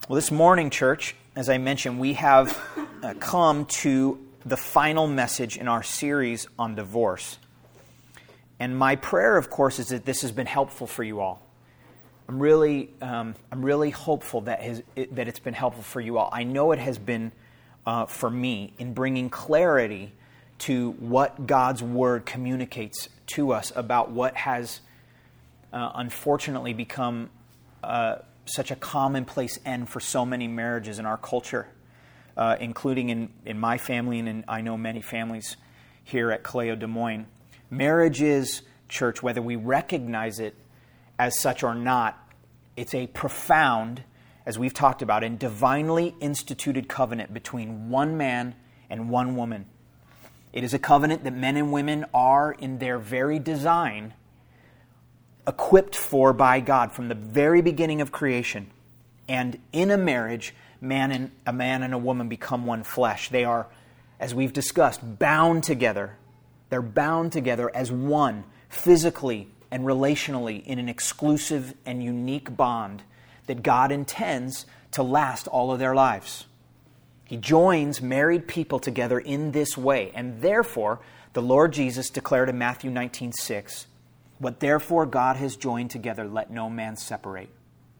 Well, this morning, church, as I mentioned, we have come to the final message in our series on divorce. And my prayer, of course, is that this has been helpful for you all. I'm really hopeful that it's been helpful for you all. I know it has been for me in bringing clarity to what God's Word communicates to us about what has unfortunately become such a commonplace end for so many marriages in our culture, including in my family and I know many families here at Kaleo Des Moines. Marriage is, church, whether we recognize it as such or not, it's a profound, as we've talked about, and divinely instituted covenant between one man and one woman. It is a covenant that men and women are, in their very design, equipped for by God from the very beginning of creation. And in a marriage, a man and a woman become one flesh. They are, as we've discussed, bound together. They're bound together as one, physically and relationally, in an exclusive and unique bond that God intends to last all of their lives. He joins married people together in this way, and therefore, the Lord Jesus declared in Matthew 19:6, "What therefore God has joined together, let no man separate."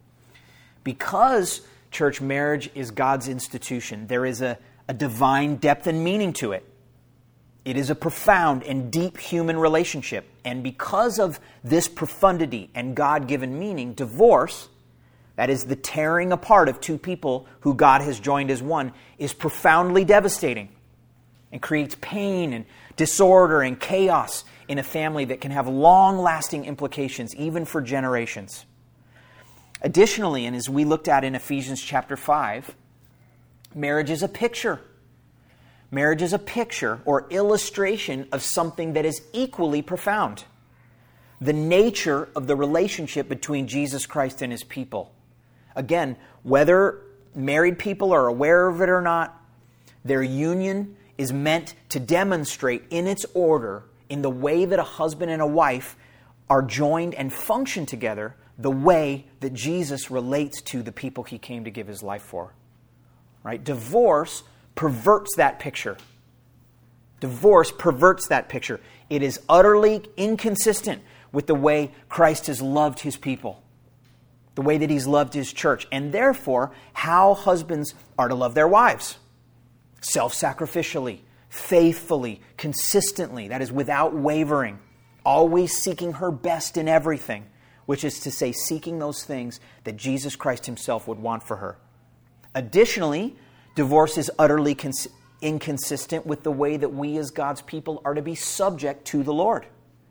Because, church, marriage is God's institution, there is a divine depth and meaning to it. It is a profound and deep human relationship. And because of this profundity and God-given meaning, divorce, that is the tearing apart of two people who God has joined as one, is profoundly devastating and creates pain and disorder and chaos in a family that can have long-lasting implications, even for generations. Additionally, and as we looked at in Ephesians chapter 5, marriage is a picture. Marriage is a picture or illustration of something that is equally profound. The nature of the relationship between Jesus Christ and His people. Again, whether married people are aware of it or not, their union is meant to demonstrate in its order, in the way that a husband and a wife are joined and function together, the way that Jesus relates to the people He came to give His life for. Right? Divorce perverts that picture. Divorce perverts that picture. It is utterly inconsistent with the way Christ has loved His people, the way that He's loved His church, and therefore how husbands are to love their wives. Self-sacrificially, faithfully, consistently, that is without wavering, always seeking her best in everything, which is to say, seeking those things that Jesus Christ Himself would want for her. Additionally, divorce is utterly inconsistent with the way that we as God's people are to be subject to the Lord.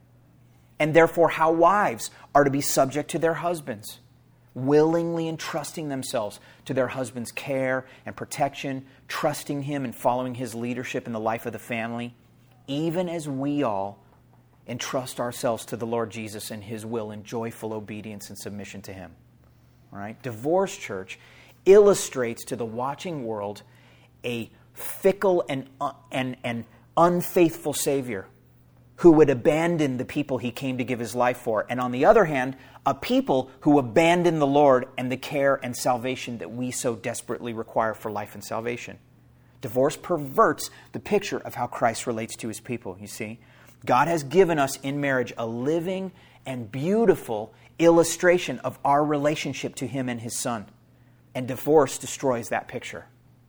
And therefore, how wives are to be subject to their husbands, willingly entrusting themselves to their husband's care and protection, trusting him and following his leadership in the life of the family, even as we all entrust ourselves to the Lord Jesus and His will in joyful obedience and submission to Him. All right? Divorce, church, illustrates to the watching world a fickle and unfaithful Savior who would abandon the people He came to give His life for. And on the other hand, a people who abandon the Lord and the care and salvation that we so desperately require for life and salvation. Divorce perverts the picture of how Christ relates to His people, you see. God has given us in marriage a living and beautiful illustration of our relationship to Him and His Son. And divorce destroys that picture.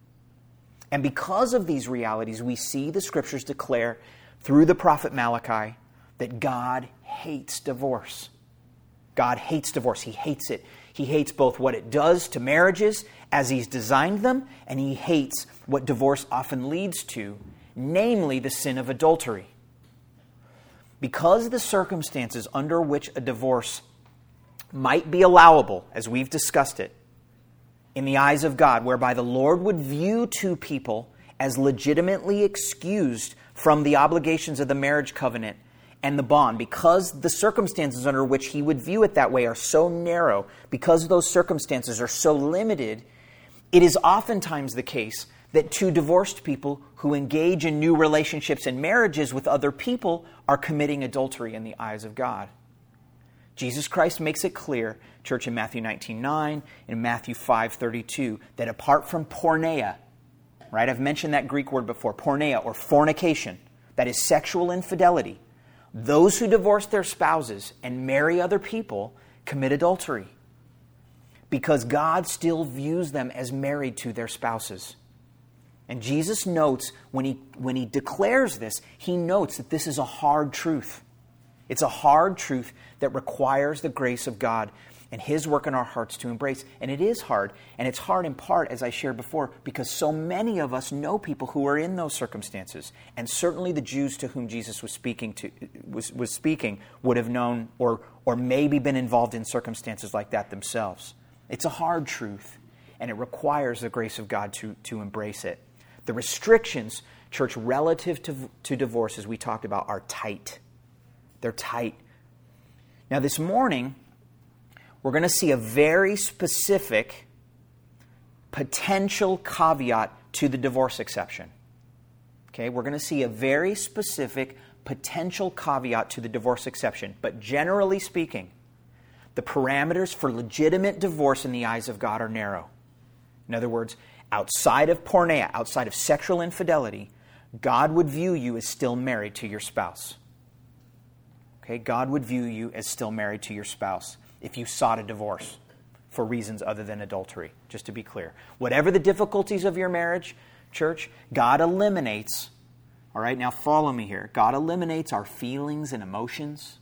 And because of these realities, we see the Scriptures declare through the prophet Malachi that God hates divorce. God hates divorce. He hates it. He hates both what it does to marriages as He's designed them, and He hates what divorce often leads to, namely the sin of adultery. Because the circumstances under which a divorce might be allowable, as we've discussed it, in the eyes of God, whereby the Lord would view two people as legitimately excused from the obligations of the marriage covenant and the bond, because the circumstances under which He would view it that way are so narrow, because those circumstances are so limited, it is oftentimes the case that two divorced people who engage in new relationships and marriages with other people are committing adultery in the eyes of God. Jesus Christ makes it clear, church, in Matthew 19:9, in Matthew 5:32, that apart from porneia, right? I've mentioned that Greek word before, porneia, or fornication, that is sexual infidelity. Those who divorce their spouses and marry other people commit adultery, because God still views them as married to their spouses. And Jesus notes, when he declares this, he notes that this is a hard truth. It's a hard truth that requires the grace of God and His work in our hearts to embrace. And it is hard. And it's hard in part, as I shared before, because so many of us know people who are in those circumstances. And certainly the Jews to whom Jesus was speaking would have known or maybe been involved in circumstances like that themselves. It's a hard truth, and it requires the grace of God to embrace it. The restrictions, church, relative to divorce, as we talked about, are tight. They're tight. Now, this morning, we're going to see a very specific potential caveat to the divorce exception. Okay, we're going to see a very specific potential caveat to the divorce exception. But generally speaking, the parameters for legitimate divorce in the eyes of God are narrow. In other words, outside of porneia, outside of sexual infidelity, God would view you as still married to your spouse. Okay, God would view you as still married to your spouse if you sought a divorce for reasons other than adultery, just to be clear. Whatever the difficulties of your marriage, church, God eliminates, all right, now follow me here, God eliminates our feelings and emotions,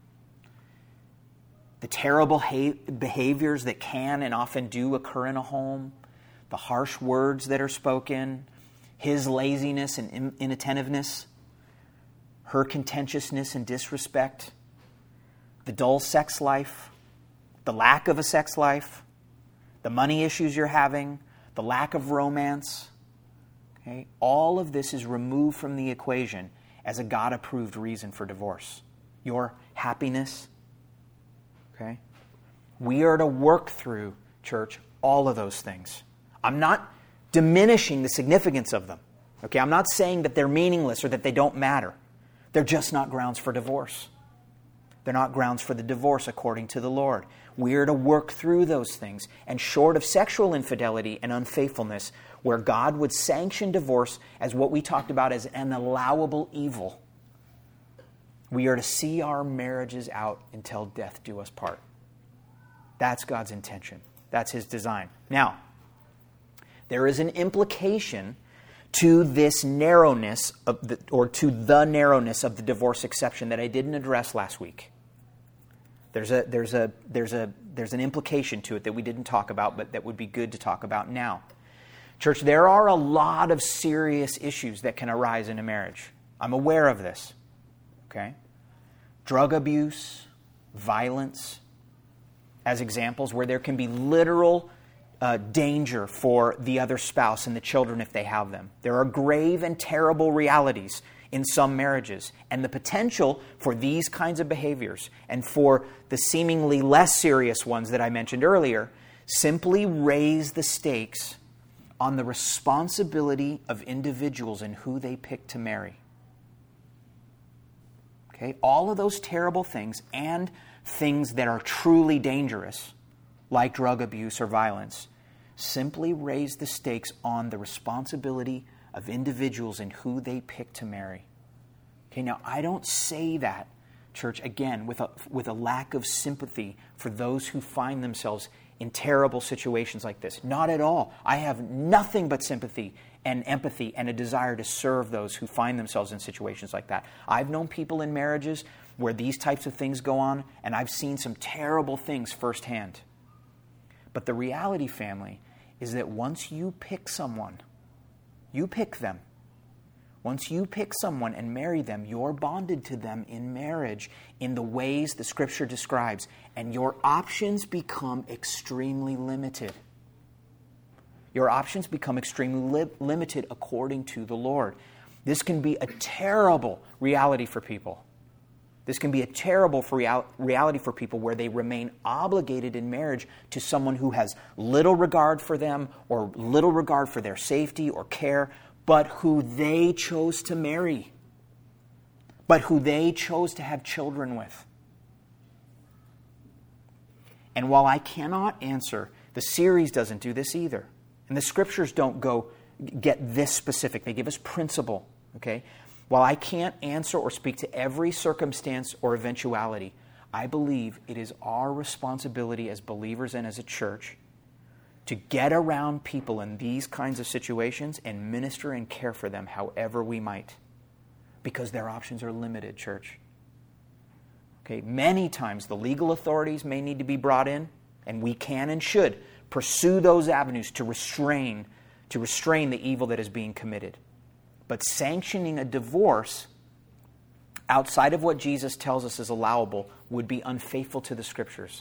the terrible behaviors that can and often do occur in a home, the harsh words that are spoken, his laziness and inattentiveness, her contentiousness and disrespect, the dull sex life, the lack of a sex life, the money issues you're having, the lack of romance. Okay? All of this is removed from the equation as a God-approved reason for divorce. Your happiness. Okay? We are to work through, church, all of those things. I'm not diminishing the significance of them. Okay? I'm not saying that they're meaningless or that they don't matter. They're just not grounds for divorce. They're not grounds for the divorce according to the Lord. We are to work through those things. And short of sexual infidelity and unfaithfulness, where God would sanction divorce as what we talked about as an allowable evil, we are to see our marriages out until death do us part. That's God's intention. That's His design. Now, there is an implication to this narrowness to the narrowness of the divorce exception that I didn't address last week. There's an implication to it that we didn't talk about, but that would be good to talk about now. Church, there are a lot of serious issues that can arise in a marriage. I'm aware of this. Okay? Drug abuse, violence, as examples where there can be literal danger for the other spouse and the children if they have them. There are grave and terrible realities in some marriages, and the potential for these kinds of behaviors and for the seemingly less serious ones that I mentioned earlier simply raise the stakes on the responsibility of individuals and who they pick to marry. Okay? All of those terrible things and things that are truly dangerous, like drug abuse or violence, simply raise the stakes on the responsibility of individuals and who they pick to marry. Okay, now I don't say that, church, again, with a lack of sympathy for those who find themselves in terrible situations like this. Not at all. I have nothing but sympathy and empathy and a desire to serve those who find themselves in situations like that. I've known people in marriages where these types of things go on, and I've seen some terrible things firsthand. But the reality, family, is that once you pick someone, you pick them. Once you pick someone and marry them, you're bonded to them in marriage in the ways the Scripture describes, and your options become extremely limited. Your options become extremely limited according to the Lord. This can be a terrible reality for people. This can be a terrible reality for people where they remain obligated in marriage to someone who has little regard for them or little regard for their safety or care, but who they chose to marry, but who they chose to have children with. And while I cannot answer, the series doesn't do this either. And the scriptures don't get this specific. They give us principle, okay? While I can't answer or speak to every circumstance or eventuality, I believe it is our responsibility as believers and as a church to get around people in these kinds of situations and minister and care for them however we might. Because their options are limited, church. Okay, many times the legal authorities may need to be brought in, and we can and should pursue those avenues to restrain the evil that is being committed. But sanctioning a divorce outside of what Jesus tells us is allowable would be unfaithful to the Scriptures.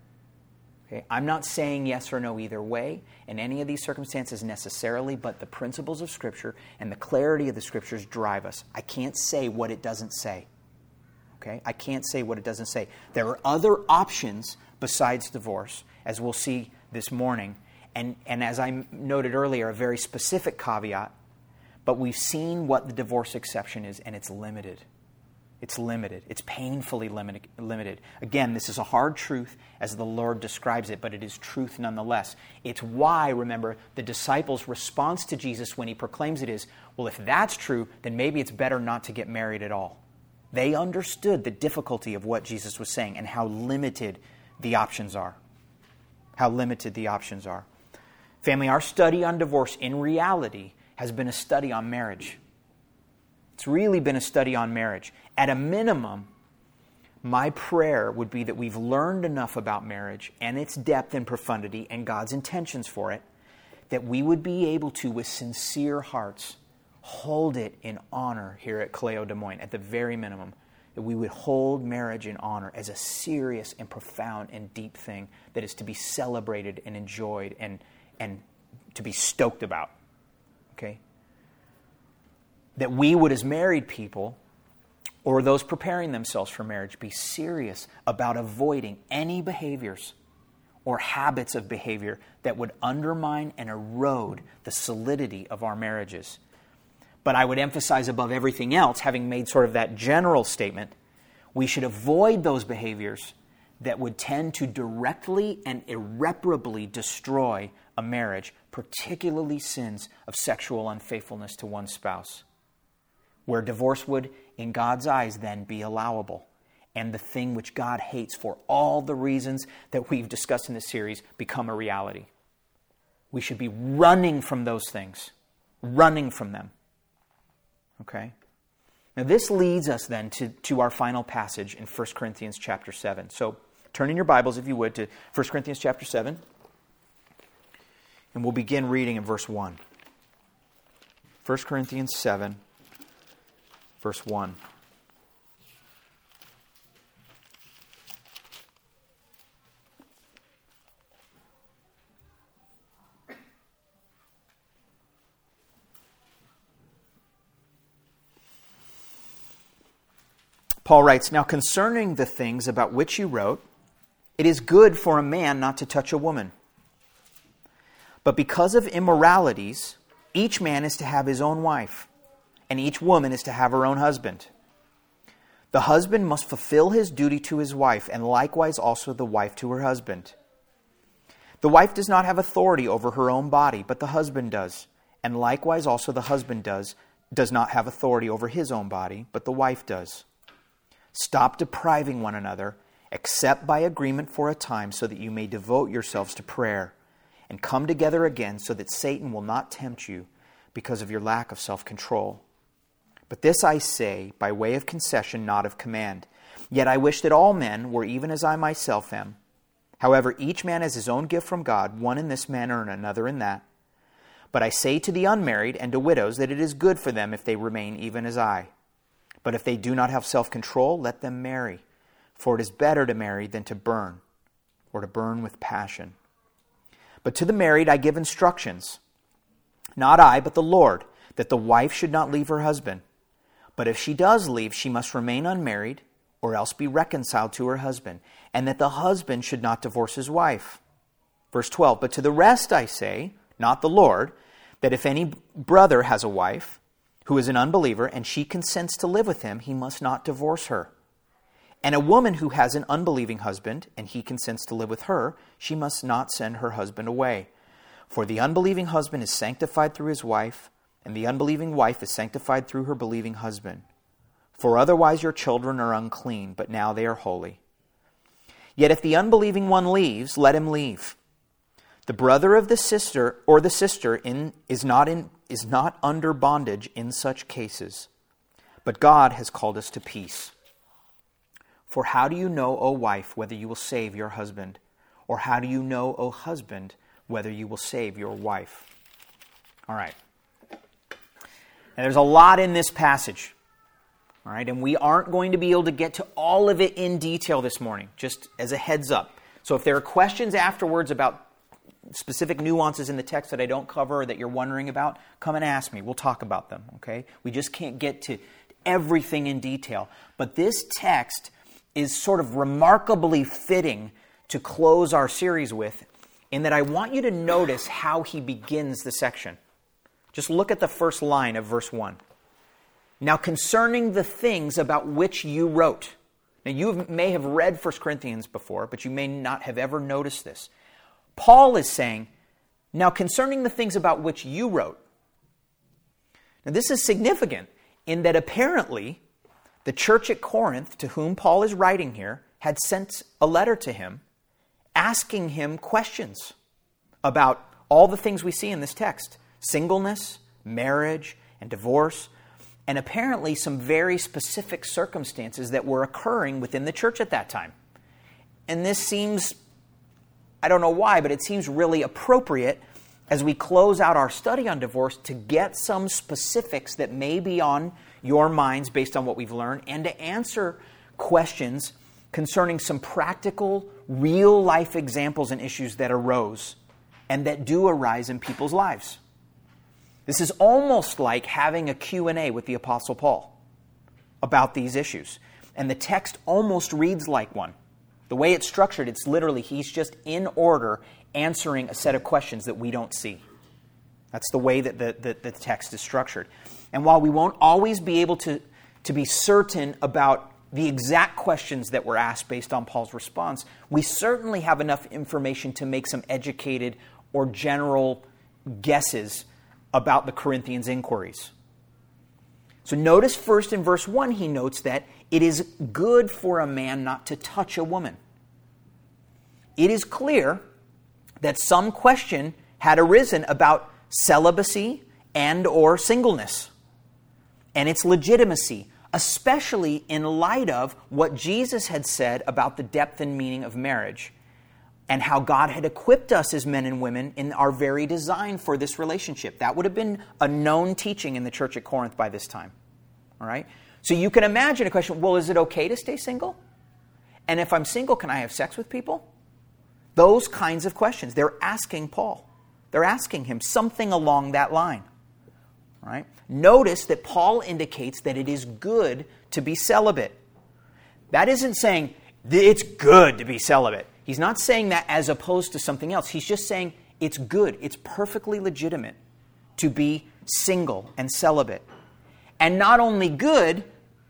Okay? I'm not saying yes or no either way in any of these circumstances necessarily, but the principles of Scripture and the clarity of the Scriptures drive us. I can't say what it doesn't say. Okay? I can't say what it doesn't say. There are other options besides divorce, as we'll see this morning. And as I noted earlier, a very specific caveat, but we've seen what the divorce exception is, and it's limited. It's limited. It's painfully limited. Again, this is a hard truth as the Lord describes it, but it is truth nonetheless. It's why, remember, the disciples' response to Jesus when he proclaims it is, well, if that's true, then maybe it's better not to get married at all. They understood the difficulty of what Jesus was saying and how limited the options are. How limited the options are. Family, our study on divorce in reality has been a study on marriage. It's really been a study on marriage. At a minimum, my prayer would be that we've learned enough about marriage and its depth and profundity and God's intentions for it, that we would be able to, with sincere hearts, hold it in honor here at Kaleo Des Moines, at the very minimum, that we would hold marriage in honor as a serious and profound and deep thing that is to be celebrated and enjoyed and to be stoked about. Okay? That we would, as married people, or those preparing themselves for marriage, be serious about avoiding any behaviors or habits of behavior that would undermine and erode the solidity of our marriages. But I would emphasize above everything else, having made sort of that general statement, we should avoid those behaviors that would tend to directly and irreparably destroy a marriage, particularly sins of sexual unfaithfulness to one's spouse, where divorce would, in God's eyes, then be allowable, and the thing which God hates for all the reasons that we've discussed in this series become a reality. We should be running from those things, running from them. Okay? Now this leads us then to our final passage in 1 Corinthians chapter 7. So turn in your Bibles, if you would, to 1 Corinthians chapter 7. And we'll begin reading in verse 1. 1 Corinthians 7, verse 1. Paul writes, "Now concerning the things about which you wrote, it is good for a man not to touch a woman. But because of immoralities, each man is to have his own wife, and each woman is to have her own husband. The husband must fulfill his duty to his wife, and likewise also the wife to her husband. The wife does not have authority over her own body, but the husband does, and likewise also the husband does not have authority over his own body, but the wife does. Stop depriving one another, except by agreement for a time, so that you may devote yourselves to prayer, and come together again so that Satan will not tempt you because of your lack of self-control. But this I say by way of concession, not of command. Yet I wish that all men were even as I myself am. However, each man has his own gift from God, one in this manner and another in that. But I say to the unmarried and to widows that it is good for them if they remain even as I. But if they do not have self-control, let them marry. For it is better to marry than to burn, or to burn with passion. But to the married I give instructions, not I, but the Lord, that the wife should not leave her husband. But if she does leave, she must remain unmarried, or else be reconciled to her husband, and that the husband should not divorce his wife." Verse 12, "But to the rest I say, not the Lord, that if any brother has a wife, who is an unbeliever, and she consents to live with him, he must not divorce her. And a woman who has an unbelieving husband, and he consents to live with her, she must not send her husband away. For the unbelieving husband is sanctified through his wife, and the unbelieving wife is sanctified through her believing husband. For otherwise your children are unclean, but now they are holy. Yet if the unbelieving one leaves, let him leave. The brother of the sister or the sister is not under bondage in such cases, but God has called us to peace. For how do you know, O wife, whether you will save your husband? Or how do you know, O husband, whether you will save your wife? All right. Now, there's a lot in this passage. All right, and we aren't going to be able to get to all of it in detail this morning, just as a heads up. So if there are questions afterwards about specific nuances in the text that I don't cover or that you're wondering about, come and ask me. We'll talk about them, okay? We just can't get to everything in detail. But this text is sort of remarkably fitting to close our series with, in that I want you to notice how he begins the section. Just look at the first line of verse 1. Now concerning the things about which you wrote. Now you may have read 1 Corinthians before, but you may not have ever noticed this. Paul is saying, now concerning the things about which you wrote. Now this is significant in that apparently the church at Corinth, to whom Paul is writing here, had sent a letter to him asking him questions about all the things we see in this text. Singleness, marriage, and divorce, and apparently some very specific circumstances that were occurring within the church at that time. And this seems, I don't know why, but it seems really appropriate as we close out our study on divorce to get some specifics that may be on your minds based on what we've learned, and to answer questions concerning some practical, real-life examples and issues that arose and that do arise in people's lives. This is almost like having a Q&A with the Apostle Paul about these issues. And the text almost reads like one. The way it's structured, it's literally, he's just in order answering a set of questions that we don't see. That's the way that the text is structured. And while we won't always be able to be certain about the exact questions that were asked based on Paul's response, we certainly have enough information to make some educated or general guesses about the Corinthians' inquiries. So notice first in verse 1, he notes that it is good for a man not to touch a woman. It is clear that some question had arisen about celibacy and or singleness and its legitimacy, especially in light of what Jesus had said about the depth and meaning of marriage, and how God had equipped us as men and women in our very design for this relationship. That would have been a known teaching in the church at Corinth by this time. All right? So you can imagine a question, well, is it okay to stay single? And if I'm single, can I have sex with people? Those kinds of questions. They're asking Paul. They're asking him something along that line. All right? Notice that Paul indicates that it is good to be celibate. That isn't saying it's good to be celibate. He's not saying that as opposed to something else. He's just saying it's good, it's perfectly legitimate to be single and celibate. And not only good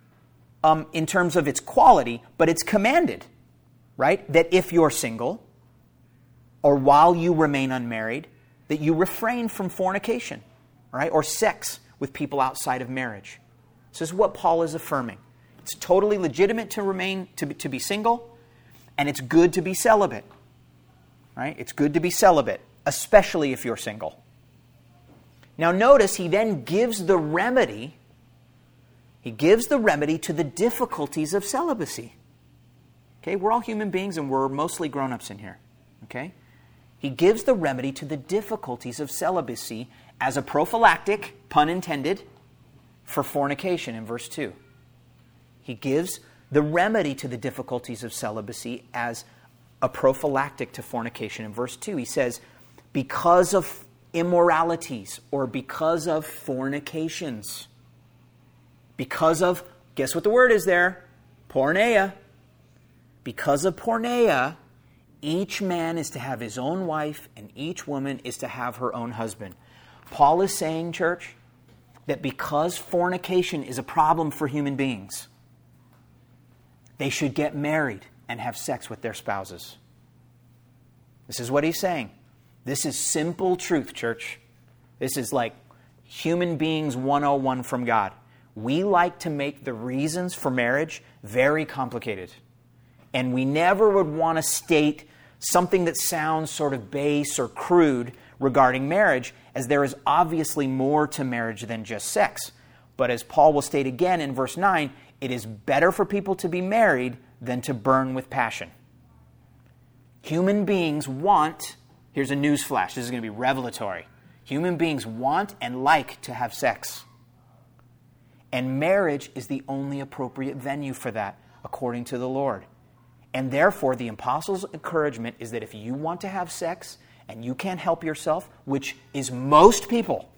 in terms of its quality, but it's commanded, right? That if you're single, or while you remain unmarried, that you refrain from fornication, right? Or sex with people outside of marriage. This is what Paul is affirming. It's totally legitimate to be single, and it's good to be celibate, right? It's good to be celibate, especially if you're single. Now notice he then gives the remedy. He gives the remedy to the difficulties of celibacy. Okay, we're all human beings and we're mostly grown-ups in here. Okay? He gives the remedy to the difficulties of celibacy as a prophylactic, pun intended, for fornication in verse 2. He gives the remedy to the difficulties of celibacy as a prophylactic to fornication in verse 2. He says, because of immoralities or because of fornications. Because of, guess what the word is there? Porneia. Because of porneia, each man is to have his own wife and each woman is to have her own husband. Paul is saying, church, that because fornication is a problem for human beings, They should get married and have sex with their spouses. This is what he's saying. This is simple truth, church. This is like human beings 101 from God. We like to make the reasons for marriage very complicated. And we never would want to state something that sounds sort of base or crude regarding marriage, as there is obviously more to marriage than just sex. But as Paul will state again in verse 9, it is better for people to be married than to burn with passion. Human beings want, here's a news flash, this is going to be revelatory. Human beings want and like to have sex. And marriage is the only appropriate venue for that, according to the Lord. And therefore, the apostles' encouragement is that if you want to have sex and you can't help yourself, which is most people,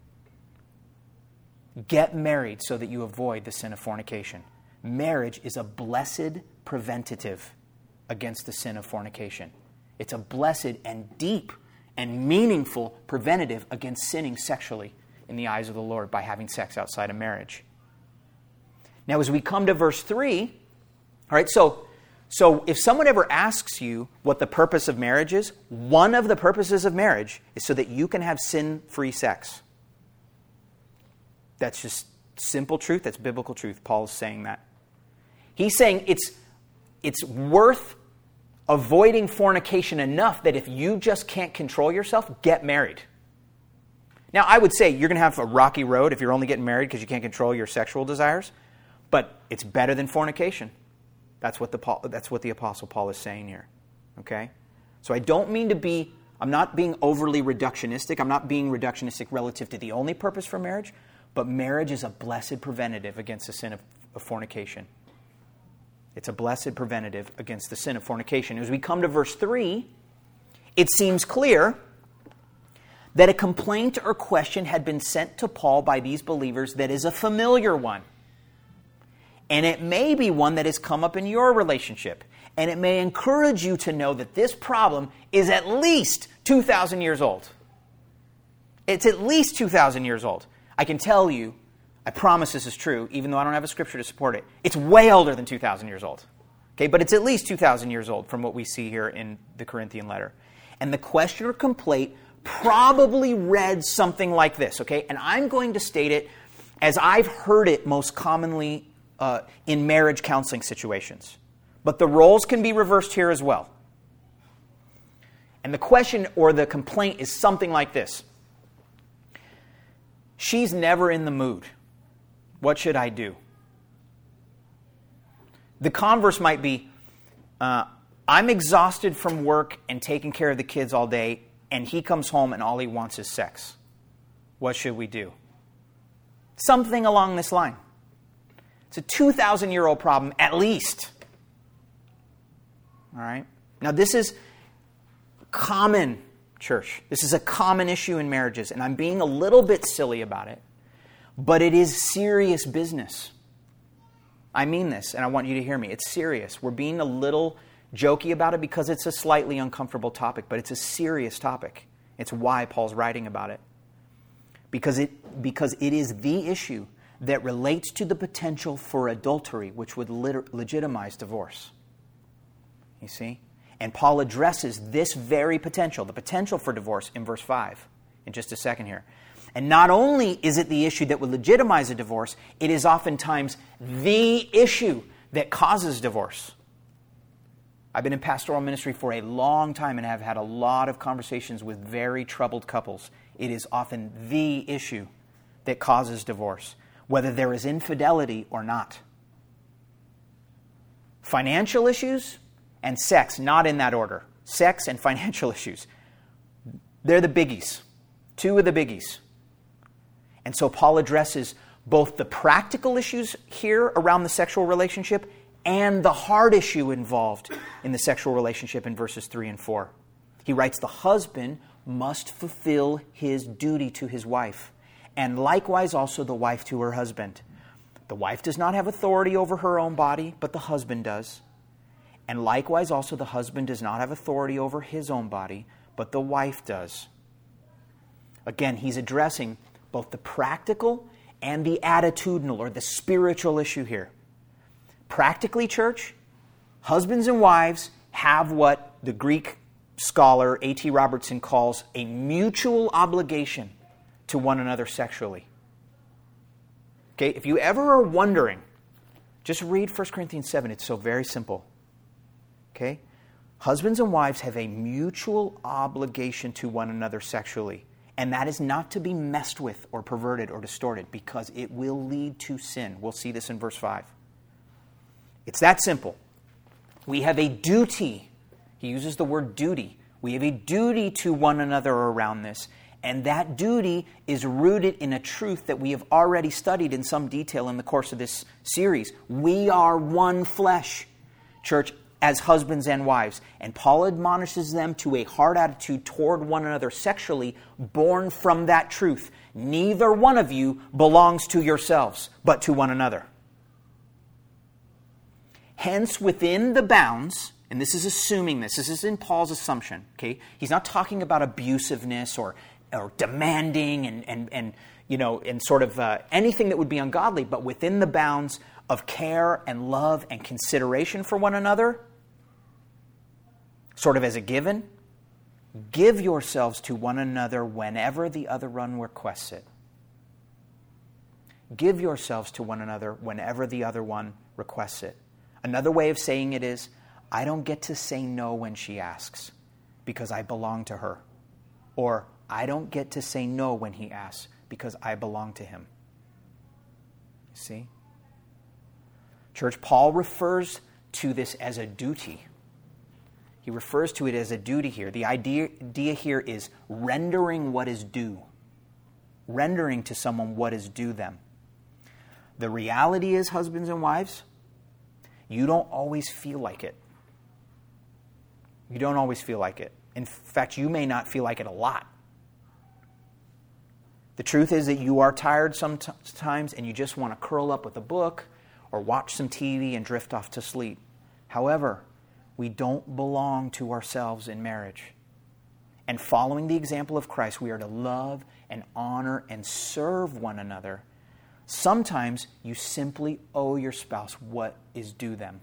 get married so that you avoid the sin of fornication. Marriage is a blessed preventative against the sin of fornication. It's a blessed and deep and meaningful preventative against sinning sexually in the eyes of the Lord by having sex outside of marriage. Now, as we come to verse 3, all right, so if someone ever asks you what the purpose of marriage is, one of the purposes of marriage is so that you can have sin-free sex. That's just simple truth. That's biblical truth. Paul is saying that. He's saying it's worth avoiding fornication enough that if you just can't control yourself, get married. Now, I would say you're going to have a rocky road if you're only getting married because you can't control your sexual desires, but it's better than fornication. That's what the Apostle Paul is saying here. Okay? So I don't mean to be, I'm not being overly reductionistic. I'm not being reductionistic relative to the only purpose for marriage, but marriage is a blessed preventative against the sin of fornication. It's a blessed preventative against the sin of fornication. As we come to verse 3, it seems clear that a complaint or question had been sent to Paul by these believers that is a familiar one. And it may be one that has come up in your relationship. And it may encourage you to know that this problem is at least 2,000 years old. It's at least 2,000 years old. I can tell you, I promise this is true, even though I don't have a scripture to support it. It's way older than 2,000 years old. Okay, but it's at least 2,000 years old from what we see here in the Corinthian letter. And the question or complaint probably read something like this, okay? And I'm going to state it as I've heard it most commonly in marriage counseling situations. But the roles can be reversed here as well. And the question or the complaint is something like this. She's never in the mood. What should I do? The converse might be, I'm exhausted from work and taking care of the kids all day, and he comes home and all he wants is sex. What should we do? Something along this line. It's a 2,000-year-old problem, at least. All right? Now, this is common, church. This is a common issue in marriages, and I'm being a little bit silly about it, but it is serious business. I mean this, and I want you to hear me. It's serious. We're being a little jokey about it because it's a slightly uncomfortable topic, but it's a serious topic. It's why Paul's writing about it. Because it is the issue that relates to the potential for adultery, which would legitimize divorce. You see? And Paul addresses this very potential, the potential for divorce, in verse 5, in just a second here. And not only is it the issue that would legitimize a divorce, it is oftentimes the issue that causes divorce. I've been in pastoral ministry for a long time and have had a lot of conversations with very troubled couples. It is often the issue that causes divorce, whether there is infidelity or not. Financial issues and sex, not in that order. Sex and financial issues. They're the biggies. Two of the biggies. And so Paul addresses both the practical issues here around the sexual relationship and the hard issue involved in the sexual relationship in verses 3 and 4. He writes, the husband must fulfill his duty to his wife, and likewise also the wife to her husband. The wife does not have authority over her own body, but the husband does. And likewise also the husband does not have authority over his own body, but the wife does. Again, he's addressing both the practical and the attitudinal or the spiritual issue here. Practically, church, husbands and wives have what the Greek scholar A.T. Robertson calls a mutual obligation to one another sexually. Okay, if you ever are wondering, just read 1 Corinthians 7. It's so very simple. Okay? Husbands and wives have a mutual obligation to one another sexually. And that is not to be messed with or perverted or distorted, because it will lead to sin. We'll see this in verse 5. It's that simple. We have a duty. He uses the word duty. We have a duty to one another around this. And that duty is rooted in a truth that we have already studied in some detail in the course of this series. We are one flesh, church, as husbands and wives. And Paul admonishes them to a hard attitude toward one another sexually, born from that truth. Neither one of you belongs to yourselves, but to one another. Hence, within the bounds, and this is assuming this is in Paul's assumption, okay? He's not talking about abusiveness or demanding and sort of anything that would be ungodly, but within the bounds of care and love and consideration for one another, sort of as a given, give yourselves to one another whenever the other one requests it. Give yourselves to one another whenever the other one requests it. Another way of saying it is, I don't get to say no when she asks because I belong to her. Or, I don't get to say no when he asks because I belong to him. See? Church, Paul refers to this as a duty. He refers to it as a duty here. The idea here is rendering what is due. Rendering to someone what is due them. The reality is, husbands and wives, you don't always feel like it. You don't always feel like it. In fact, you may not feel like it a lot. The truth is that you are tired sometimes and you just want to curl up with a book or watch some TV and drift off to sleep. However, we don't belong to ourselves in marriage. And following the example of Christ, we are to love and honor and serve one another. Sometimes you simply owe your spouse what is due them.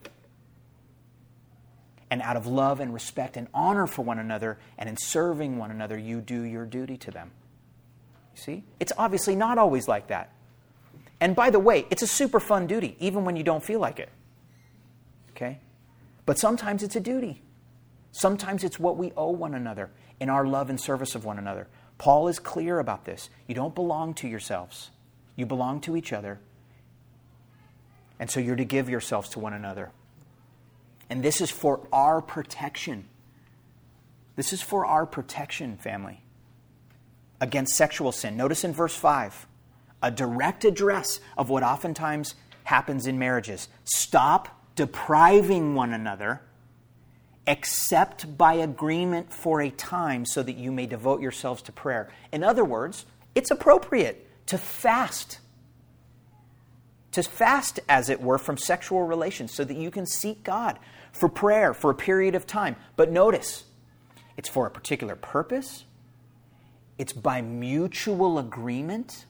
And out of love and respect and honor for one another and in serving one another, you do your duty to them. You see? It's obviously not always like that. And by the way, it's a super fun duty, even when you don't feel like it. Okay? But sometimes it's a duty. Sometimes it's what we owe one another in our love and service of one another. Paul is clear about this. You don't belong to yourselves. You belong to each other. And so you're to give yourselves to one another. And this is for our protection. This is for our protection, family, against sexual sin. Notice in verse 5, a direct address of what oftentimes happens in marriages. Stop depriving one another, except by agreement for a time so that you may devote yourselves to prayer. In other words, it's appropriate to fast. To fast, as it were, from sexual relations so that you can seek God for prayer for a period of time. But notice, it's for a particular purpose. It's by mutual agreement.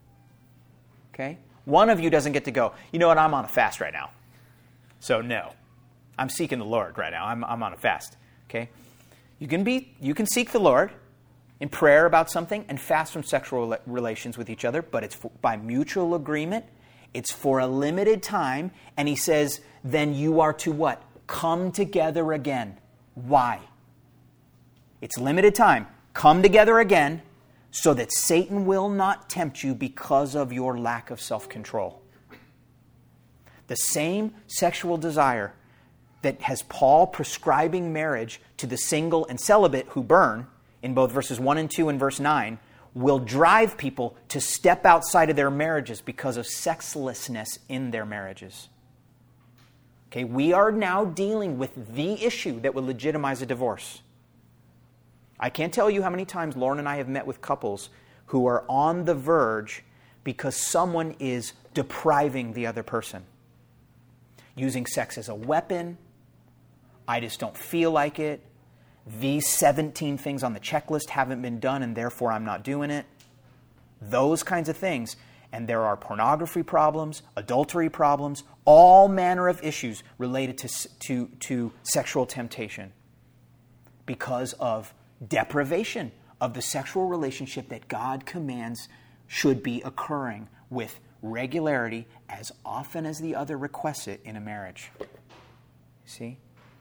Okay? One of you doesn't get to go, you know what, I'm on a fast right now. So no, I'm seeking the Lord right now. I'm on a fast. Okay? You can seek the Lord in prayer about something and fast from sexual relations with each other, but it's by mutual agreement. It's for a limited time, and he says, then you are to what? Come together again. Why? It's limited time. Come together again so that Satan will not tempt you because of your lack of self-control. The same sexual desire that has Paul prescribing marriage to the single and celibate who burn, in both verses 1 and 2 and verse 9, will drive people to step outside of their marriages because of sexlessness in their marriages. Okay, we are now dealing with the issue that would legitimize a divorce. I can't tell you how many times Lauren and I have met with couples who are on the verge because someone is depriving the other person. Using sex as a weapon. I just don't feel like it. These 17 things on the checklist haven't been done and therefore I'm not doing it. Those kinds of things. And there are pornography problems, adultery problems, all manner of issues related to sexual temptation because of deprivation of the sexual relationship that God commands should be occurring with regularity as often as the other requests it in a marriage. See?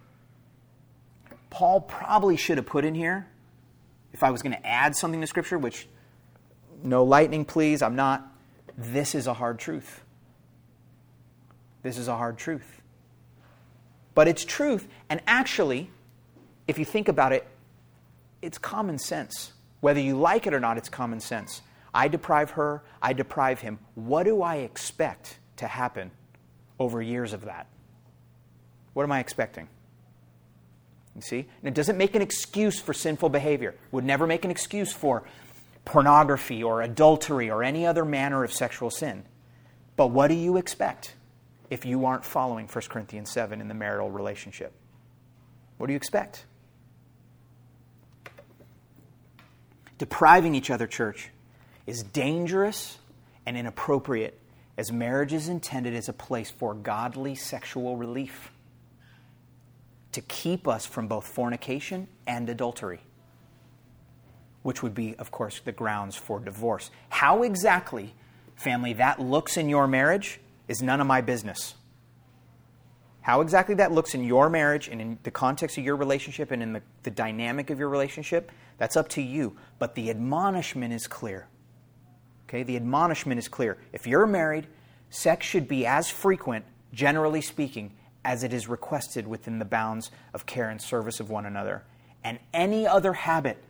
Paul probably should have put in here, if I was going to add something to Scripture, which, no lightning please, I'm not. This is a hard truth. This is a hard truth. But it's truth, and actually, if you think about it, it's common sense. Whether you like it or not, it's common sense. I deprive her, I deprive him. What do I expect to happen over years of that? What am I expecting? You see? And it doesn't make an excuse for sinful behavior. It would never make an excuse for pornography or adultery or any other manner of sexual sin. But what do you expect if you aren't following 1 Corinthians 7 in the marital relationship? What do you expect? Depriving each other, church, is dangerous and inappropriate as marriage is intended as a place for godly sexual relief to keep us from both fornication and adultery, which would be, of course, the grounds for divorce. How exactly, family, that looks in your marriage is none of my business. How exactly that looks in your marriage and in the context of your relationship and in the dynamic of your relationship, that's up to you. But the admonishment is clear. Okay, the admonishment is clear. If you're married, sex should be as frequent, generally speaking, as it is requested within the bounds of care and service of one another. And any other habit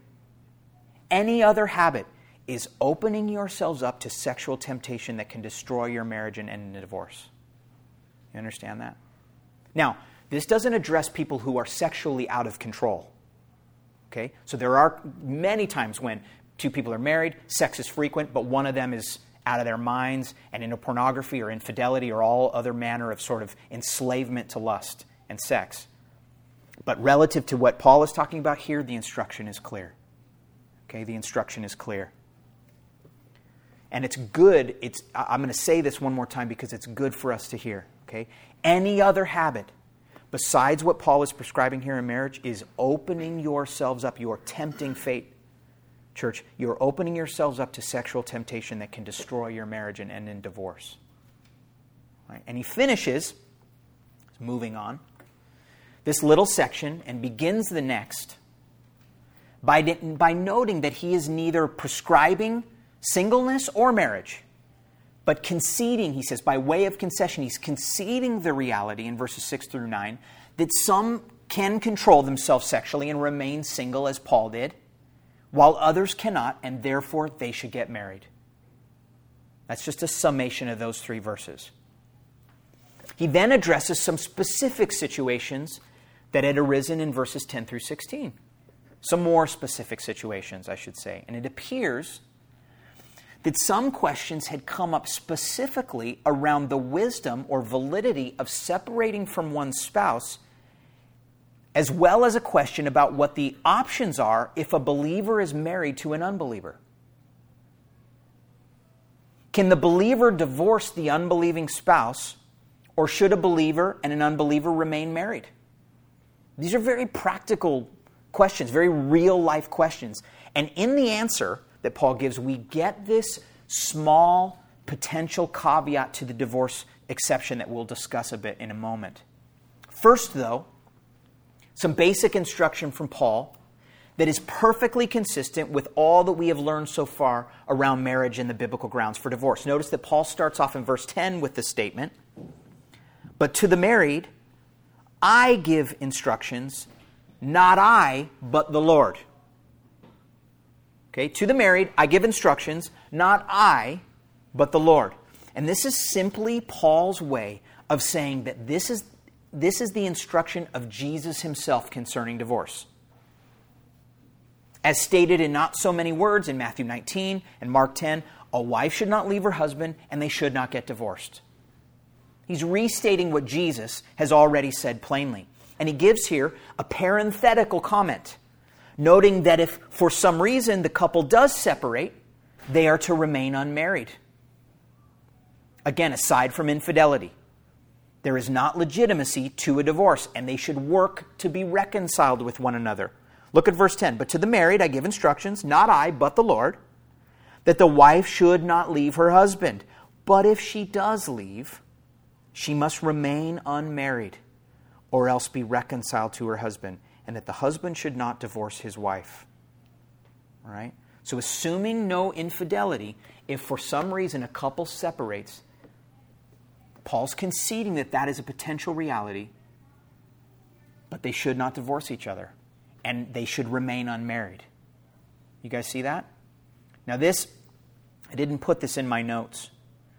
is opening yourselves up to sexual temptation that can destroy your marriage and end in a divorce. You understand that? Now, this doesn't address people who are sexually out of control. Okay? So there are many times when two people are married, sex is frequent, but one of them is out of their minds and into pornography or infidelity or all other manner of sort of enslavement to lust and sex. But relative to what Paul is talking about here, the instruction is clear. Okay, the instruction is clear. And it's good, I'm going to say this one more time because it's good for us to hear. Okay? Any other habit besides what Paul is prescribing here in marriage is opening yourselves up. You are tempting fate. Church, you're opening yourselves up to sexual temptation that can destroy your marriage and end in divorce. Right? And he finishes, moving on, this little section and begins the next by noting that he is neither prescribing singleness or marriage, but conceding, he says, by way of concession, he's conceding the reality in verses 6 through 9 that some can control themselves sexually and remain single as Paul did, while others cannot, and therefore they should get married. That's just a summation of those 3 verses. He then addresses some specific situations that had arisen in verses 10 through 16. Some more specific situations, I should say. And it appears that some questions had come up specifically around the wisdom or validity of separating from one's spouse, as well as a question about what the options are if a believer is married to an unbeliever. Can the believer divorce the unbelieving spouse, or should a believer and an unbeliever remain married? These are very practical questions, very real-life questions. And in the answer that Paul gives, we get this small potential caveat to the divorce exception that we'll discuss a bit in a moment. First, though, some basic instruction from Paul that is perfectly consistent with all that we have learned so far around marriage and the biblical grounds for divorce. Notice that Paul starts off in verse 10 with the statement, "But to the married, I give instructions, not I, but the Lord." Okay, to the married, I give instructions, not I, but the Lord. And this is simply Paul's way of saying that this is the instruction of Jesus himself concerning divorce. As stated in not so many words in Matthew 19 and Mark 10, a wife should not leave her husband and they should not get divorced. He's restating what Jesus has already said plainly. And he gives here a parenthetical comment, noting that if for some reason the couple does separate, they are to remain unmarried. Again, aside from infidelity, there is not legitimacy to a divorce, and they should work to be reconciled with one another. Look at verse 10. But to the married I give instructions, not I, but the Lord, that the wife should not leave her husband. But if she does leave, she must remain unmarried, or else be reconciled to her husband, and that the husband should not divorce his wife. All right? So assuming no infidelity, if for some reason a couple separates, Paul's conceding that that is a potential reality, but they should not divorce each other, and they should remain unmarried. You guys see that? Now this, I didn't put this in my notes,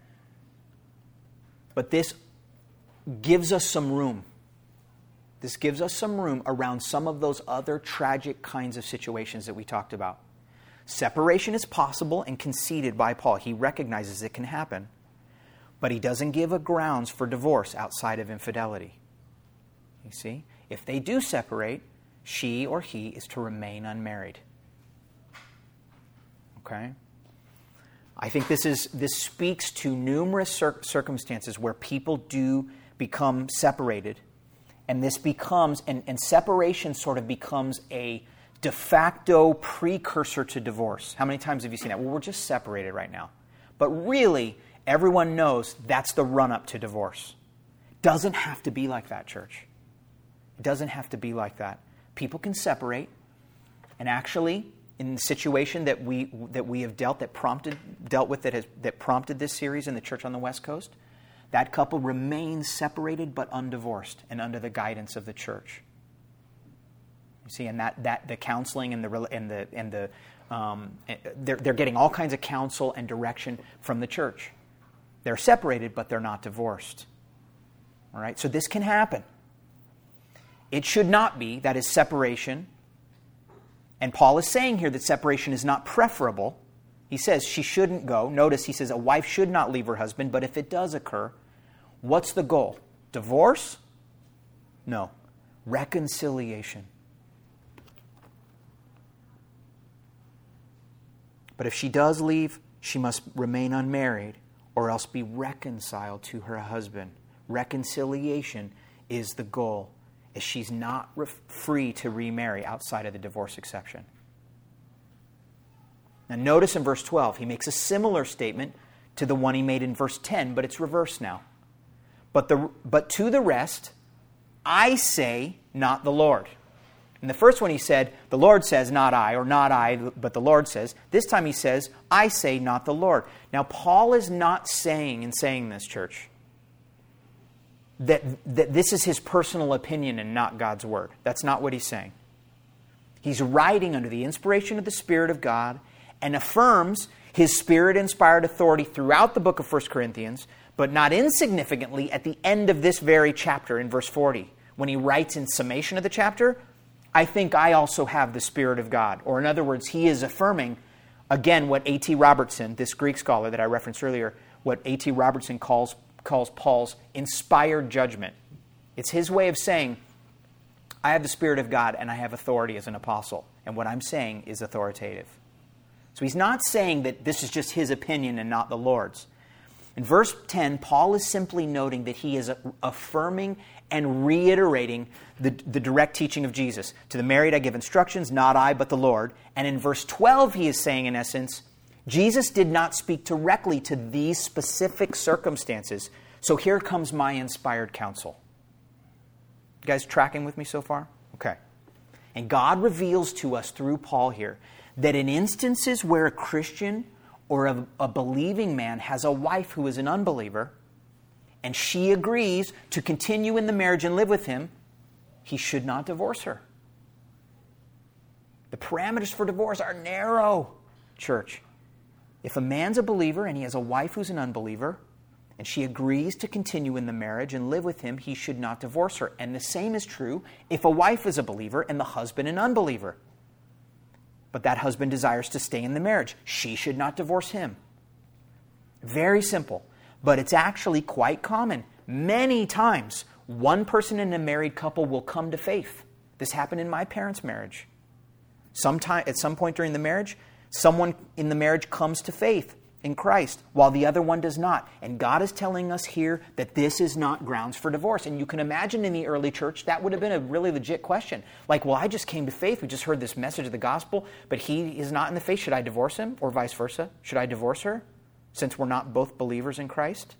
but this gives us some room. This gives us some room around some of those other tragic kinds of situations that we talked about. Separation is possible and conceded by Paul. He recognizes it can happen. But he doesn't give a grounds for divorce outside of infidelity. You see? If they do separate, she or he is to remain unmarried. Okay? I think this speaks to numerous circumstances where people do become separated. And this becomes, and separation sort of becomes a de facto precursor to divorce. How many times have you seen that? Well, we're just separated right now. But really, everyone knows that's the run-up to divorce. Doesn't have to be like that, church. It doesn't have to be like that. People can separate, and actually, in the situation that we have dealt with that prompted this series in the church on the West Coast, that couple remains separated but undivorced and under the guidance of the church. You see, and that the counseling they're getting all kinds of counsel and direction from the church. They're separated, but they're not divorced. All right, so this can happen. It should not be, that is separation. And Paul is saying here that separation is not preferable. He says she shouldn't go. Notice he says a wife should not leave her husband, but if it does occur, what's the goal? Divorce? No. Reconciliation. But if she does leave, she must remain unmarried or else be reconciled to her husband. Reconciliation is the goal, as she's not free to remarry outside of the divorce exception. Now notice in verse 12, he makes a similar statement to the one he made in verse 10, but it's reversed now. But to the rest, I say, not the Lord. In the first one he said, the Lord says, not I, or not I, but the Lord says. This time he says, I say, not the Lord. Now Paul is not saying, in saying this, church, that this is his personal opinion and not God's word. That's not what he's saying. He's writing under the inspiration of the Spirit of God and affirms his Spirit-inspired authority throughout the book of 1 Corinthians, but not insignificantly at the end of this very chapter in verse 40, when he writes in summation of the chapter, I think I also have the Spirit of God. Or in other words, he is affirming, again, what A.T. Robertson, this Greek scholar that I referenced earlier, what A.T. Robertson calls Paul's inspired judgment. It's his way of saying, I have the Spirit of God and I have authority as an apostle. And what I'm saying is authoritative. So he's not saying that this is just his opinion and not the Lord's. In verse 10, Paul is simply noting that he is affirming and reiterating the direct teaching of Jesus. To the married I give instructions, not I, but the Lord. And in verse 12, he is saying, in essence, Jesus did not speak directly to these specific circumstances. So here comes my inspired counsel. You guys tracking with me so far? Okay. And God reveals to us through Paul here that in instances where a Christian or a believing man has a wife who is an unbeliever, and she agrees to continue in the marriage and live with him, he should not divorce her. The parameters for divorce are narrow, church. If a man's a believer and he has a wife who's an unbeliever, and she agrees to continue in the marriage and live with him, he should not divorce her. And the same is true if a wife is a believer and the husband an unbeliever. But that husband desires to stay in the marriage. She should not divorce him. Very simple. But it's actually quite common. Many times, one person in a married couple will come to faith. This happened in my parents' marriage. At some point during the marriage, someone in the marriage comes to faith. in Christ, while the other one does not. And God is telling us here that this is not grounds for divorce. And you can imagine in the early church, that would have been a really legit question. Like, well, I just came to faith. We just heard this message of the gospel, but he is not in the faith. Should I divorce him? Or vice versa? Should I divorce her since we're not both believers in Christ?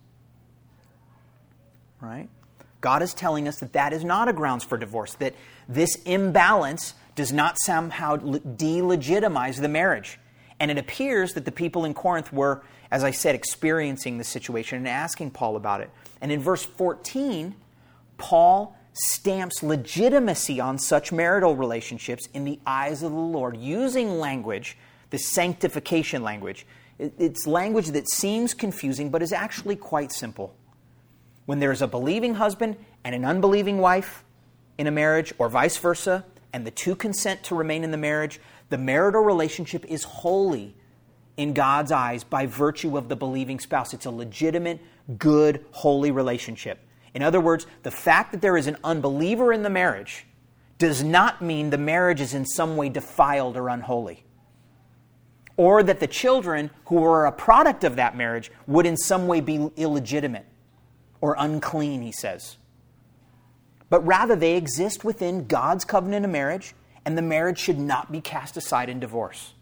Right? God is telling us that that is not a grounds for divorce, that this imbalance does not somehow delegitimize the marriage. And it appears that the people in Corinth were, as I said, experiencing the situation and asking Paul about it. And in verse 14, Paul stamps legitimacy on such marital relationships in the eyes of the Lord, using language, the sanctification language. It's language that seems confusing, but is actually quite simple. When there's a believing husband and an unbelieving wife in a marriage, or vice versa, and the two consent to remain in the marriage, the marital relationship is holy in God's eyes by virtue of the believing spouse. It's a legitimate, good, holy relationship. In other words, the fact that there is an unbeliever in the marriage does not mean the marriage is in some way defiled or unholy. Or that the children who are a product of that marriage would in some way be illegitimate or unclean, he says. But rather they exist within God's covenant of marriage, and the marriage should not be cast aside in divorce.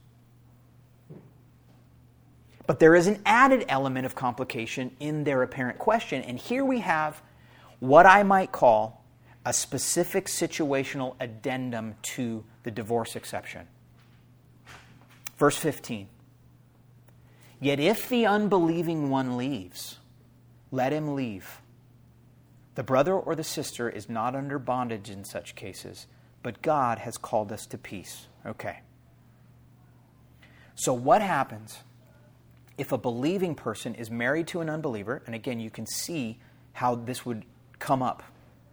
But there is an added element of complication in their apparent question, and here we have what I might call a specific situational addendum to the divorce exception. Verse 15. Yet if the unbelieving one leaves, let him leave. The brother or the sister is not under bondage in such cases, but God has called us to peace. Okay. So what happens if a believing person is married to an unbeliever? And again, you can see how this would come up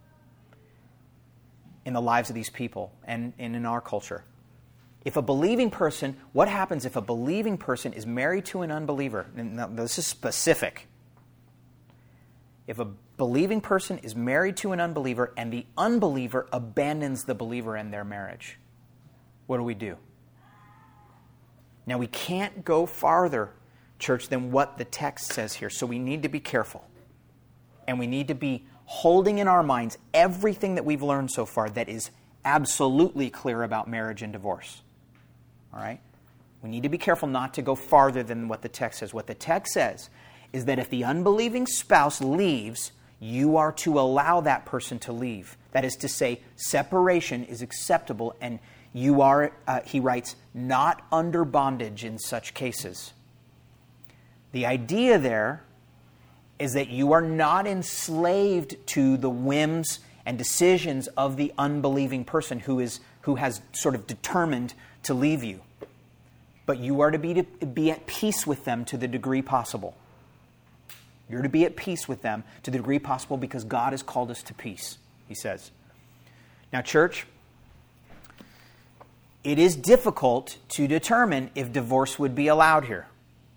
in the lives of these people and in our culture. If a believing person, what happens if a believing person is married to an unbeliever? And now, this is specific. If a believing person is married to an unbeliever and the unbeliever abandons the believer in their marriage, what do? Now, we can't go farther, church, than what the text says here, so we need to be careful. And we need to be holding in our minds everything that we've learned so far that is absolutely clear about marriage and divorce. All right? We need to be careful not to go farther than what the text says. What the text says is that if the unbelieving spouse leaves, you are to allow that person to leave. That is to say, separation is acceptable, and you are, he writes, not under bondage in such cases. The idea there is that you are not enslaved to the whims and decisions of the unbelieving person who has sort of determined to leave you. But you are to be at peace with them to the degree possible. You're to be at peace with them to the degree possible because God has called us to peace, he says. Now, church, it is difficult to determine if divorce would be allowed here.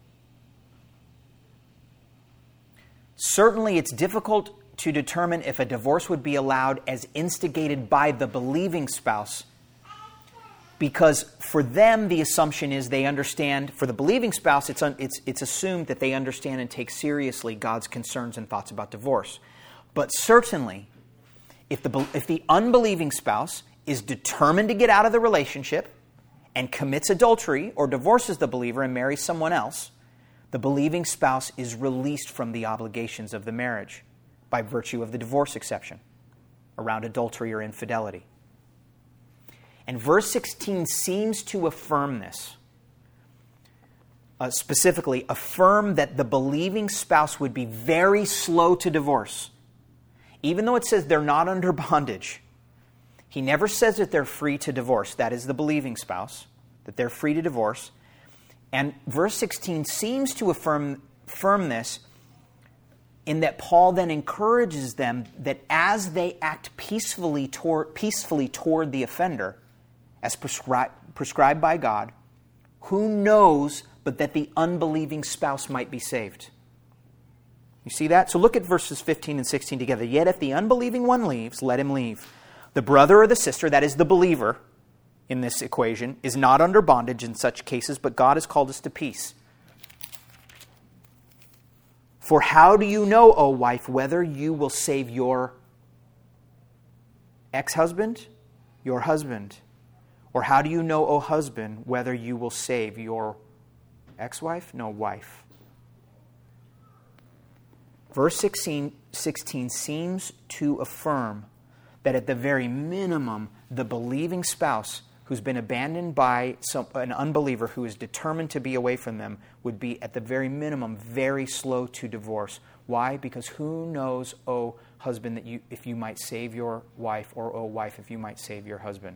Certainly, it's difficult to determine if a divorce would be allowed as instigated by the believing spouse, because for them, the assumption is they understand, for the believing spouse, it's assumed that they understand and take seriously God's concerns and thoughts about divorce. But certainly, if the unbelieving spouse is determined to get out of the relationship and commits adultery or divorces the believer and marries someone else, the believing spouse is released from the obligations of the marriage by virtue of the divorce exception around adultery or infidelity. And verse 16 seems to affirm this. Specifically, affirm that the believing spouse would be very slow to divorce. Even though it says they're not under bondage, he never says that they're free to divorce. That is the believing spouse, that they're free to divorce. And verse 16 seems to affirm this in that Paul then encourages them that as they act peacefully toward the offender, as prescribed by God, who knows but that the unbelieving spouse might be saved? You see that? So look at verses 15 and 16 together. Yet if the unbelieving one leaves, let him leave. The brother or the sister, that is the believer in this equation, is not under bondage in such cases, but God has called us to peace. For how do you know, O wife, whether you will save your ex-husband, your husband? Or how do you know, O husband, whether you will save your ex-wife? No, wife. Verse 16 seems to affirm that at the very minimum, the believing spouse who's been abandoned by an unbeliever who is determined to be away from them would be, at the very minimum, very slow to divorce. Why? Because who knows, O husband, that if you might save your wife, or O wife, if you might save your husband.